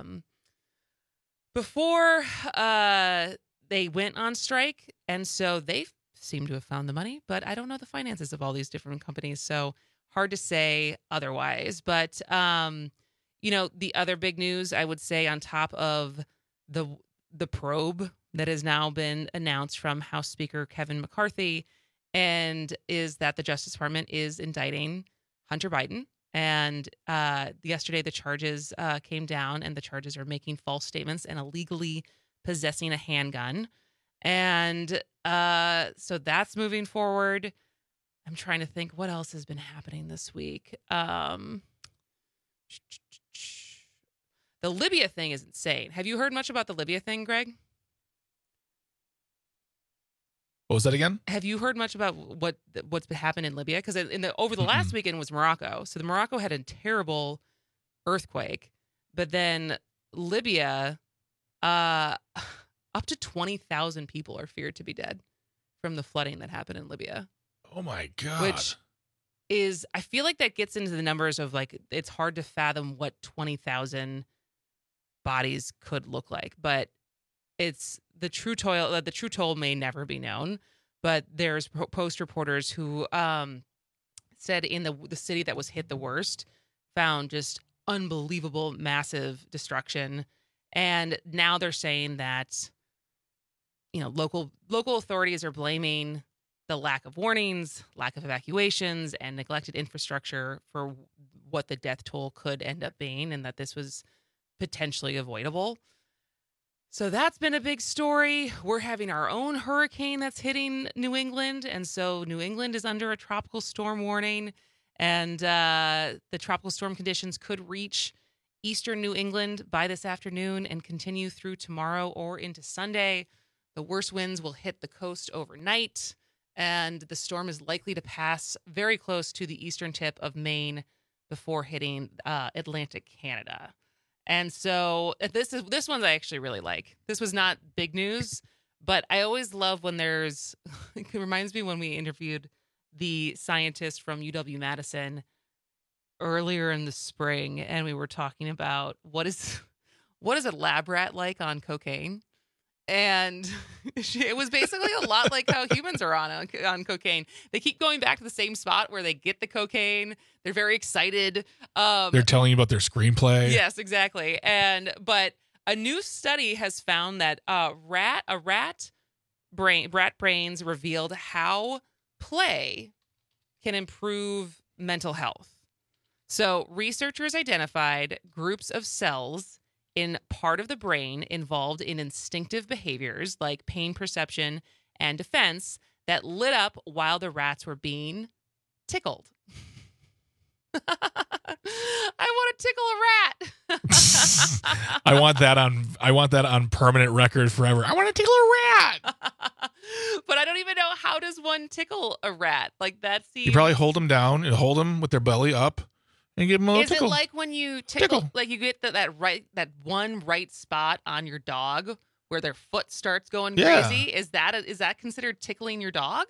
they went on strike. And so they seem to have found the money. But I don't know the finances of all these different companies. So hard to say otherwise. But, the other big news, I would say, on top of the probe that has now been announced from House Speaker Kevin McCarthy, and is that the Justice Department is indicting Hunter Biden. And yesterday the charges came down, and the charges are making false statements and illegally possessing a handgun. And so that's moving forward. I'm trying to think what else has been happening this week. The Libya thing is insane. Have you heard much about the Libya thing, Greg? What was that again? Have you heard much about what's happened in Libya? Because over the last weekend was Morocco. So the Morocco had a terrible earthquake, but then Libya, up to 20,000 people are feared to be dead from the flooding that happened in Libya. Oh my God. Which is, I feel like that gets into the numbers of like, it's hard to fathom what 20,000 bodies could look like, but it's the true toll may never be known. But there's Post reporters who said in the city that was hit the worst found just unbelievable, massive destruction. And now they're saying that, local authorities are blaming the lack of warnings, lack of evacuations, and neglected infrastructure for what the death toll could end up being, and that this was potentially avoidable. So that's been a big story. We're having our own hurricane that's hitting New England, and so New England is under a tropical storm warning, and the tropical storm conditions could reach eastern New England by this afternoon and continue through tomorrow or into Sunday. The worst winds will hit the coast overnight, and the storm is likely to pass very close to the eastern tip of Maine before hitting Atlantic Canada. And so this one I actually really like. This was not big news, but I always love when it reminds me when we interviewed the scientist from UW-Madison earlier in the spring, and we were talking about what is a lab rat like on cocaine. And it was basically a lot like how humans are on cocaine. They keep going back to the same spot where they get the cocaine. They're very excited. They're telling you about their screenplay. Yes, exactly. But a new study has found that rat brains revealed how play can improve mental health. So researchers identified groups of cells in part of the brain involved in instinctive behaviors like pain perception and defense that lit up while the rats were being tickled. I want to tickle a rat. I want that on permanent record forever. I want to tickle a rat. But I don't even know, how does one tickle a rat? Like that seems... You probably hold them down and hold them with their belly up. And give them a tickle. Is it like when you tickle, like you get that one right spot on your dog where their foot starts going crazy? Is that considered tickling your dog?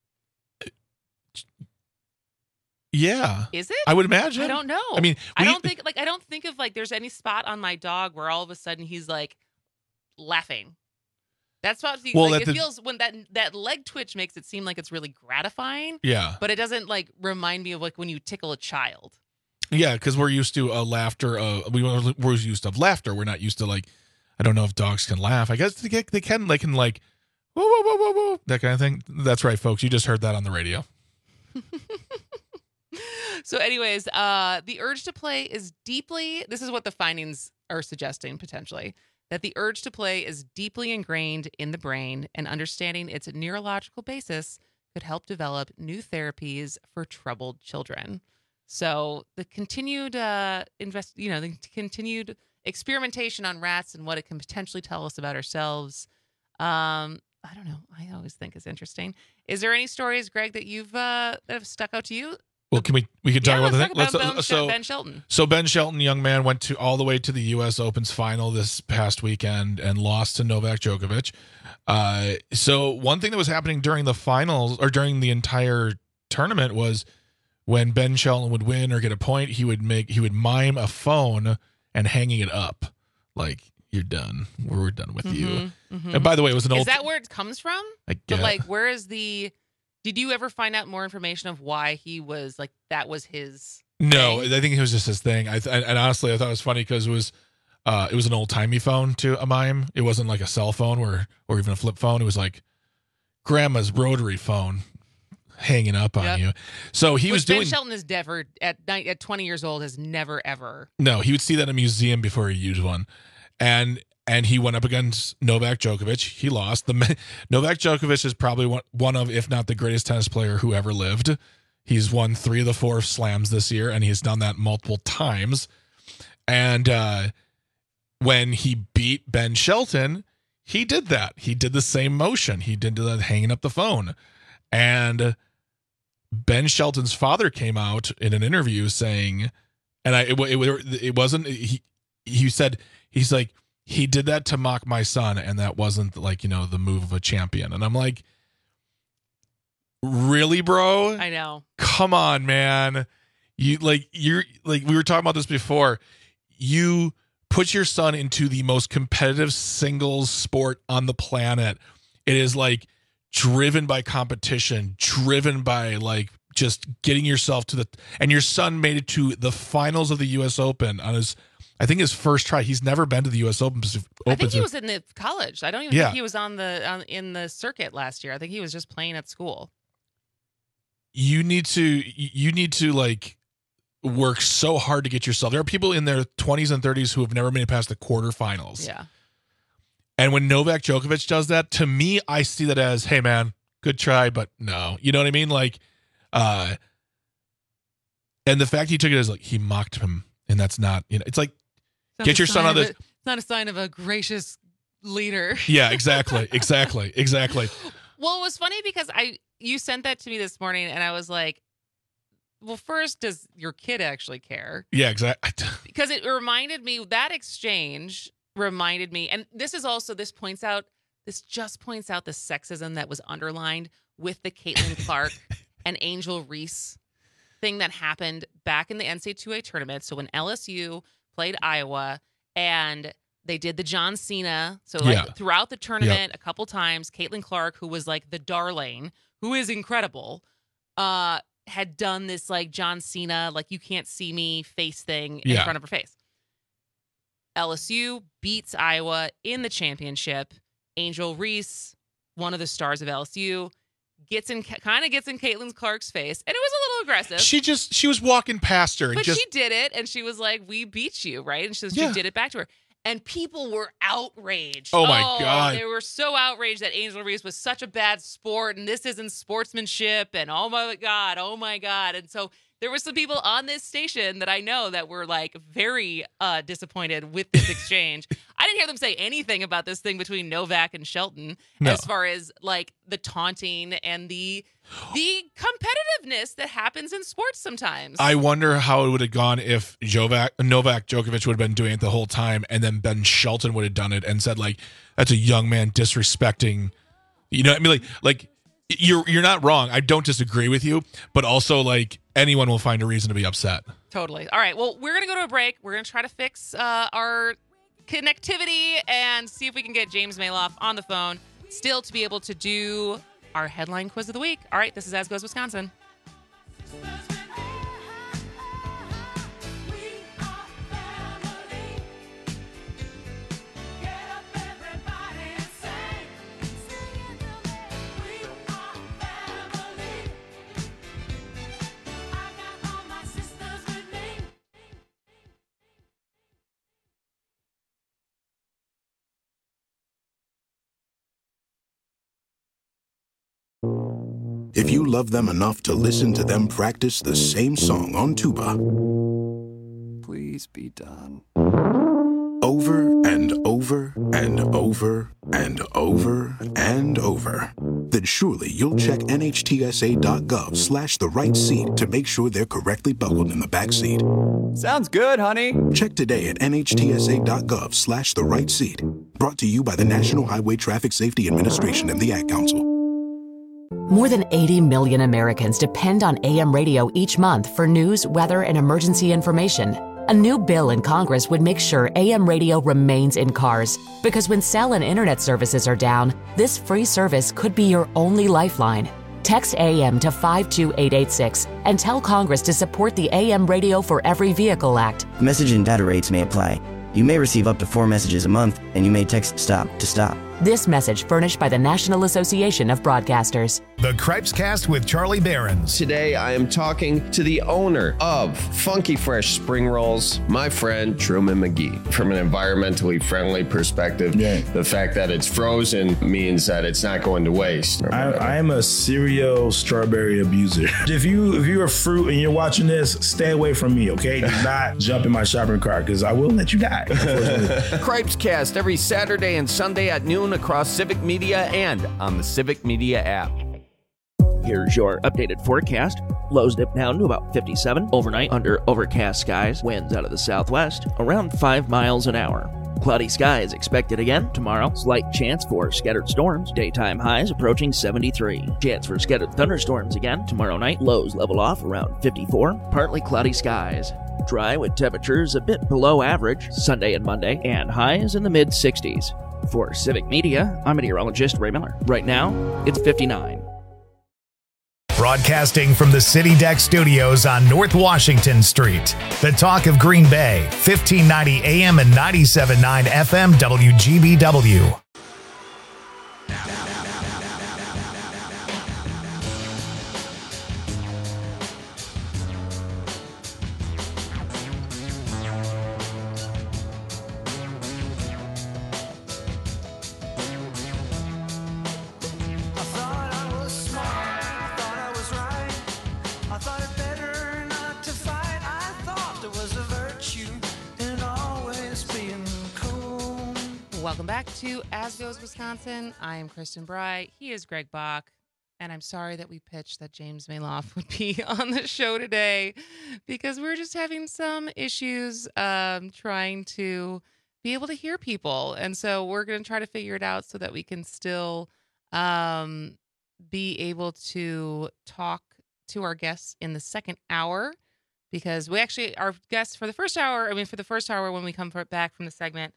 Yeah. Is it? I would imagine. I don't know. I mean, I don't think of like there's any spot on my dog where all of a sudden he's like laughing. That's what it feels when that leg twitch makes it seem like it's really gratifying. Yeah. But it doesn't like remind me of like when you tickle a child. Yeah, because we're used to laughter. We're used to laughter. We're not used to like, I don't know if dogs can laugh. I guess they can like, whoa, whoa, whoa, whoa, whoa, that kind of thing. That's right, folks. You just heard that on the radio. So anyways, the urge to play is this is what the findings are suggesting potentially, that the urge to play is deeply ingrained in the brain, and understanding its neurological basis could help develop new therapies for troubled children. So the continued the continued experimentation on rats and what it can potentially tell us about ourselves, I don't know. I always think is interesting. Is there any stories, Greg, that that have stuck out to you? Well, we could talk about the thing. Ben Shelton. So Ben Shelton, young man, went all the way to the U.S. Open's final this past weekend and lost to Novak Djokovic. So one thing that was happening during the finals or during the entire tournament was when Ben Shelton would win or get a point, he would mime a phone and hanging it up like, "You're done. We're done with you." Mm-hmm. And by the way, it was an old. Is that where it comes from? I guess. But like, where is the? Did you ever find out more information of why he was like that was his? No, thing? I think it was just his thing. And honestly, I thought it was funny because it was It was an old-timey phone to a mime. It wasn't like a cell phone or even a flip phone. It was like grandma's rotary phone hanging up on you. So he was doing... Ben Shelton is never, at 20 years old, has never, ever... No, he would see that in a museum before he used one. And he went up against Novak Djokovic. He lost. Novak Djokovic is probably one of, if not the greatest tennis player who ever lived. He's won 3 of the 4 slams this year, and he's done that multiple times. And when he beat Ben Shelton, he did that. He did the same motion. He did that hanging up the phone. And Ben Shelton's father came out in an interview saying, and it wasn't, he said, he's like, he did that to mock my son, and that wasn't like, the move of a champion. And I'm like, really, bro? I know. Come on, man. We were talking about this before. You put your son into the most competitive singles sport on the planet. It is like driven by competition, driven by like just getting yourself to and your son made it to the finals of the U.S. Open on his first try. He's never been to the U.S. Open. I think he was in the college. I don't even think he was in the circuit last year. I think he was just playing at school. You need to like work so hard to get yourself. There are people in their 20s and 30s who have never made it past the quarterfinals. Yeah. And when Novak Djokovic does that, to me, I see that as, hey man, good try, but no. You know what I mean? Like, and the fact he took it as like he mocked him, and that's not, it's like, get your son on this. It's not a sign of a gracious leader. Yeah, exactly. Well, it was funny because you sent that to me this morning, and I was like, well, first, does your kid actually care? Yeah, exactly. Because it reminded me, that exchange reminded me, and this just points out the sexism that was underlined with the Caitlin Clark and Angel Reese thing that happened back in the NCAA tournament. So when LSU played Iowa and they did the John Cena. So throughout the tournament, a couple times, Caitlin Clark, who was like the darling, who is incredible, had done this like John Cena, like you can't see me face thing in front of her face. LSU beats Iowa in the championship. Angel Reese, one of the stars of LSU, gets in Caitlin Clark's face, and it was a little aggressive. She was walking past her, but she did it, and she was like, "We beat you," right? And she did it back to her. And people were outraged. Oh, my God. They were so outraged that Angel Reese was such a bad sport and this isn't sportsmanship. And oh, my God. And so there were some people on this station that I know that were like very disappointed with this exchange. I didn't hear them say anything about this thing between Novak and Shelton as far as like the taunting and the competitiveness that happens in sports sometimes. I wonder how it would have gone if Novak Djokovic would have been doing it the whole time, and then Ben Shelton would have done it and said like, "That's a young man disrespecting." You know what I mean? Like you're not wrong. I don't disagree with you, but also like anyone will find a reason to be upset. Totally. All right. Well, we're gonna go to a break. We're gonna try to fix our connectivity and see if we can get James Maloff on the phone still to be able to do our headline quiz of the week. All right, this is As Goes Wisconsin. If you love them enough to listen to them practice the same song on tuba, please be done. Over and over and over and over and over, then surely you'll check NHTSA.gov/the right seat to make sure they're correctly buckled in the back seat. Sounds good, honey. Check today at NHTSA.gov/the right seat. Brought to you by the National Highway Traffic Safety Administration and the Ad Council. More than 80 million Americans depend on AM radio each month for news, weather, and emergency information. A new bill in Congress would make sure AM radio remains in cars, because when cell and internet services are down, this free service could be your only lifeline. Text AM to 52886 and tell Congress to support the AM Radio for Every Vehicle Act. Message and data rates may apply. You may receive up to 4 messages a month, and you may text STOP to stop. This message furnished by the National Association of Broadcasters. The Cripescast with Charlie Behrens. Today, I am talking to the owner of Funky Fresh Spring Rolls, my friend Truman McGee. From an environmentally friendly perspective, the fact that it's frozen means that it's not going to waste. I am a serial strawberry abuser. If you're a fruit and you're watching this, stay away from me, okay? Do not jump in my shopping cart, because I will let you die. Cripescast every Saturday and Sunday at noon across Civic Media and on the Civic Media app. Here's your updated forecast. Lows dip down to about 57. Overnight under overcast skies. Winds out of the southwest around 5 miles an hour. Cloudy skies expected again tomorrow. Slight chance for scattered storms. Daytime highs approaching 73. Chance for scattered thunderstorms again tomorrow night. Lows level off around 54. Partly cloudy skies. Dry with temperatures a bit below average Sunday and Monday, and highs in the mid-60s. For Civic Media, I'm meteorologist Ray Miller. Right now, it's 59. Broadcasting from the City Deck Studios on North Washington Street. The talk of Green Bay, 1590 AM and 97.9 FM WGBW. Welcome back to As Goes Wisconsin. I am Kristen Bry. He is Greg Bach. And I'm sorry that we pitched that James Maloff would be on the show today because we're just having some issues trying to be able to hear people. And so we're going to try to figure it out so that we can still be able to talk to our guests in the second hour, because we actually, our guests for the first hour when we come back from the segment,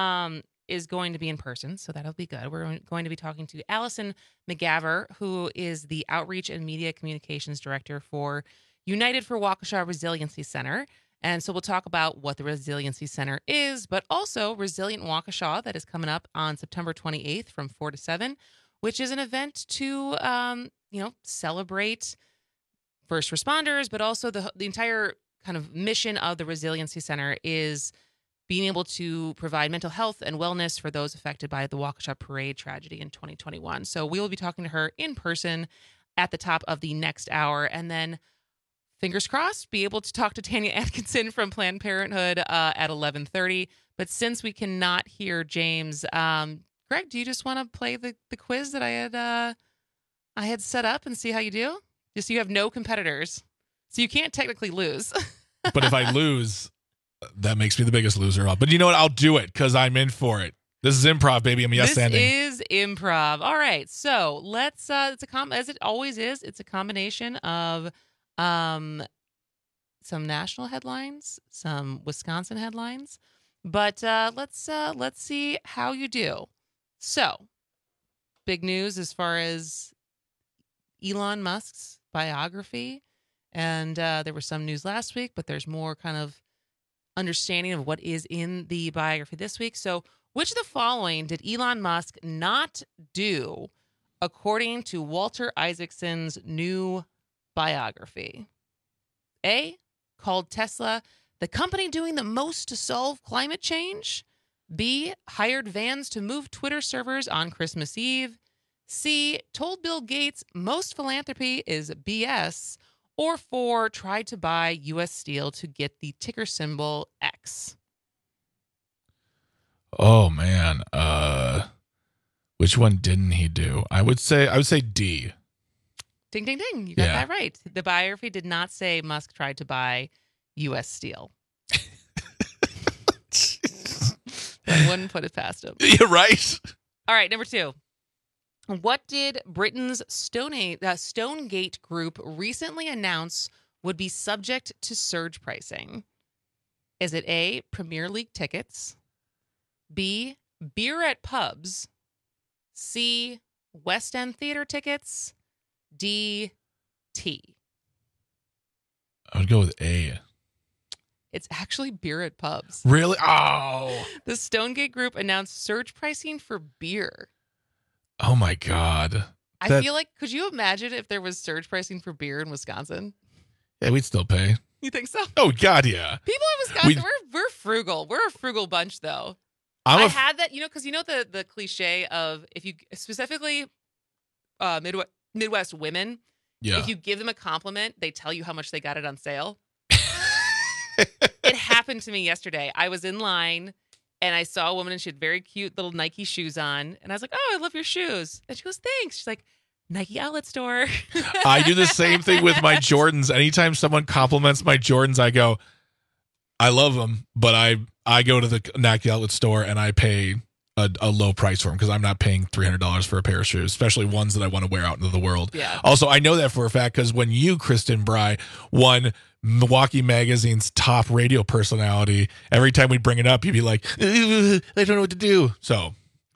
is going to be in person, so that'll be good. We're going to be talking to Allison McGaver, who is the Outreach and Media Communications Director for United for Waukesha Resiliency Center. And so we'll talk about what the Resiliency Center is, but also Resilient Waukesha that is coming up on September 28th from 4 to 7, which is an event to, celebrate first responders, but also the entire kind of mission of the Resiliency Center is being able to provide mental health and wellness for those affected by the Waukesha Parade tragedy in 2021. So we will be talking to her in person at the top of the next hour. And then, fingers crossed, be able to talk to Tanya Atkinson from Planned Parenthood at 11:30. But since we cannot hear James, Greg, do you just want to play the quiz that I had set up and see how you do? Just so you have no competitors. So you can't technically lose. But if I lose, that makes me the biggest loser. But you know what? I'll do it because I'm in for it. This is improv, baby. I'm yes ending. This is improv. All right. So let's, as it always is, it's a combination of some national headlines, some Wisconsin headlines. But let's see how you do. So, big news as far as Elon Musk's biography. And there was some news last week, but there's more kind of understanding of what is in the biography this week. So, which of the following did Elon Musk not do according to Walter Isaacson's new biography? A, called Tesla the company doing the most to solve climate change. B, hired vans to move Twitter servers on Christmas Eve. C, told Bill Gates most philanthropy is BS. Or 4, tried to buy U.S. Steel to get the ticker symbol X. Oh man, which one didn't he do? I would say D. Ding, ding, ding! You got that right. The biography did not say Musk tried to buy U.S. Steel. I wouldn't put it past him. You're right. All right, number 2. What did Britain's Stonegate Group recently announce would be subject to surge pricing? Is it A, Premier League tickets, B, beer at pubs, C, West End theater tickets, D, tea? I would go with A. It's actually beer at pubs. Really? Oh. The Stonegate Group announced surge pricing for beer. Oh my God. I feel like, could you imagine if there was surge pricing for beer in Wisconsin? Yeah, we'd still pay. You think so? Oh God, yeah. People in Wisconsin, we're frugal. We're a frugal bunch, though. I had that, because the cliche of if you specifically Midwest women, if you give them a compliment, they tell you how much they got it on sale. It happened to me yesterday. I was in line and I saw a woman and she had very cute little Nike shoes on. And I was like, "Oh, I love your shoes." And she goes, "Thanks." She's like, "Nike outlet store." I do the same thing with my Jordans. Anytime someone compliments my Jordans, I go, "I love them," but I go to the Nike outlet store and I pay a low price for them because I'm not paying $300 for a pair of shoes, especially ones that I want to wear out into the world. Yeah. Also, I know that for a fact because when you, Kristen Bry, won Milwaukee Magazine's top radio personality, every time we bring it up, you'd be like, "I don't know what to do." So,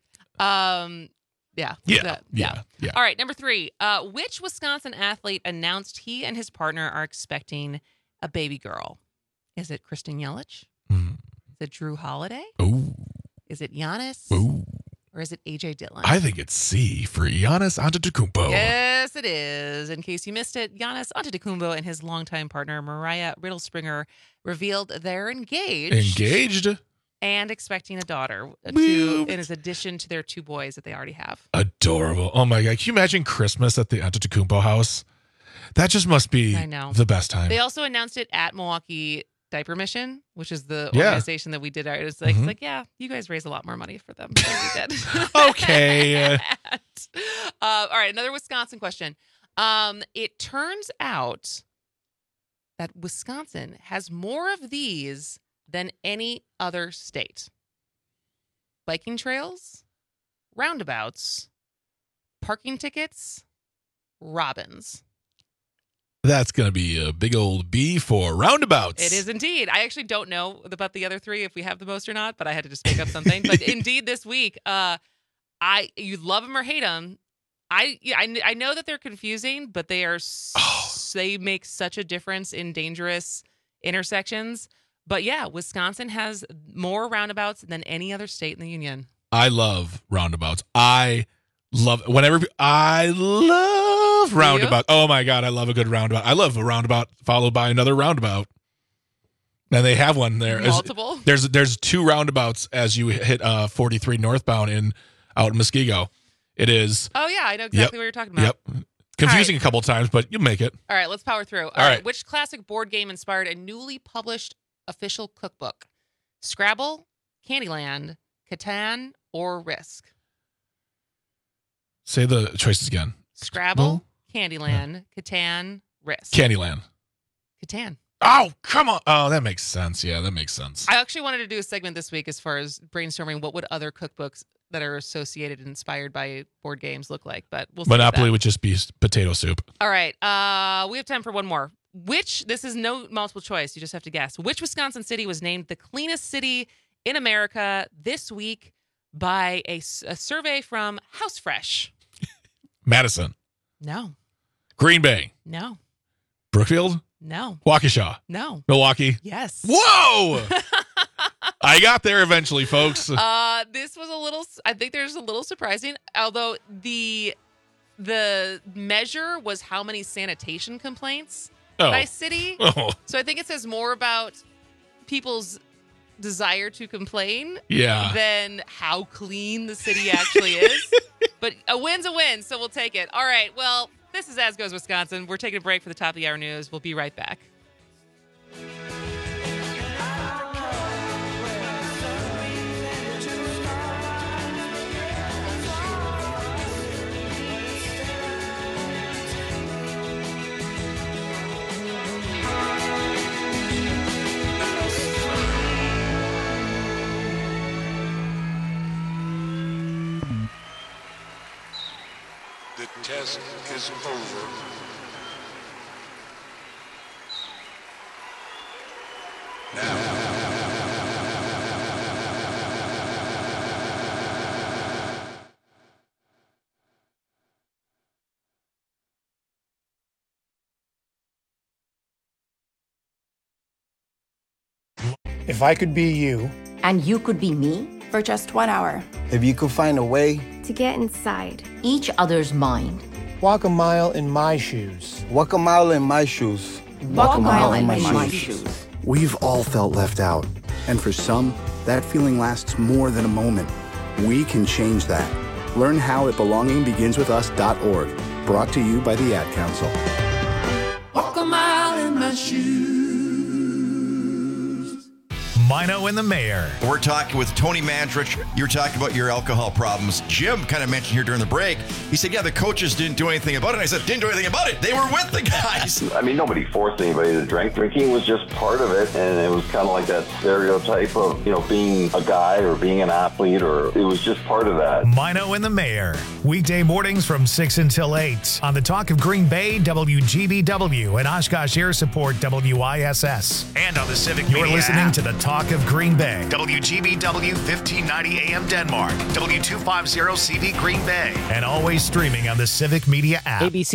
yeah. All right, number 3. Which Wisconsin athlete announced he and his partner are expecting a baby girl? Is it Kristen Yelich? Is it Drew Holiday? Ooh. Is it Giannis? Ooh. Or is it AJ Dillon? I think it's C for Giannis Antetokounmpo. Yes, it is. In case you missed it, Giannis Antetokounmpo and his longtime partner Mariah Riddle-Springer revealed they're engaged and expecting a daughter in addition to their 2 boys that they already have. Adorable. Oh my God. Can you imagine Christmas at the Antetokounmpo house? That just must be the best time. They also announced it at Milwaukee Diaper Mission, which is the organization that we did. It's like, yeah, you guys raise a lot more money for them than we did. Okay. All right, another Wisconsin question. It turns out that Wisconsin has more of these than any other state. Biking trails, roundabouts, parking tickets, robins. That's going to be a big old B for roundabouts. It is indeed. I actually don't know about the other 3, if we have the most or not, but I had to just make up something. But indeed, this week, you love them or hate them. I know that they're confusing, but they make such a difference in dangerous intersections. But yeah, Wisconsin has more roundabouts than any other state in the union. I love roundabouts. I love roundabout. Oh my God, I love a good roundabout. I love a roundabout followed by another roundabout. And they have one there. Multiple? There's 2 roundabouts as you hit 43 northbound out in Muskego. It is. Oh yeah, I know exactly what you're talking about. Yep. Confusing a couple times, but you make it. All right, let's power through. All right. Which classic board game inspired a newly published official cookbook? Scrabble, Candyland, Catan, or Risk? Say the choices again. Scrabble, Candyland, Catan, Risk. Candyland. Catan. Oh, come on. Oh, that makes sense. Yeah, that makes sense. I actually wanted to do a segment this week as far as brainstorming what would other cookbooks that are associated and inspired by board games look like, but we'll see. Monopoly would just be potato soup. All right. We have time for one more. This is no multiple choice. You just have to guess. Which Wisconsin city was named the cleanest city in America this week by a survey from House Fresh? Madison. No. Green Bay. No. Brookfield. No. Waukesha. No. Milwaukee. Yes. Whoa! I got there eventually, folks. This was I think there's a little surprising, although the measure was how many sanitation complaints by city. Oh. So I think it says more about people's desire to complain than how clean the city actually is. But a win's a win, so we'll take it. All right, well, this is As Goes Wisconsin. We're taking a break for the top of the hour news. We'll be right back. The test is over. If I could be you. And you could be me? For just 1 hour. If you could find a way to get inside each other's mind. Walk a mile in my shoes. Walk a mile in my shoes. Walk a mile in my shoes. We've all felt left out. And for some, that feeling lasts more than a moment. We can change that. Learn how at belongingbeginswithus.org. Brought to you by the Ad Council. Walk a mile in my shoes. Mino and the Mayor. We're talking with Tony Mandrich. You're talking about your alcohol problems. Jim kind of mentioned here during the break. He said, yeah, the coaches didn't do anything about it. And I said, didn't do anything about it. They were with the guys. I mean, nobody forced anybody to drink. Drinking was just part of it. And it was kind of like that stereotype of, being a guy or being an athlete, or it was just part of that. Mino and the Mayor. Weekday mornings from 6 until 8 on the Talk of Green Bay, WGBW, and Oshkosh Air Support, WISS. And on the Civic Media. You're listening to the Talk of Green Bay, WGBW 1590 AM Denmark, W250 CD Green Bay, and always streaming on the Civic Media app. ABC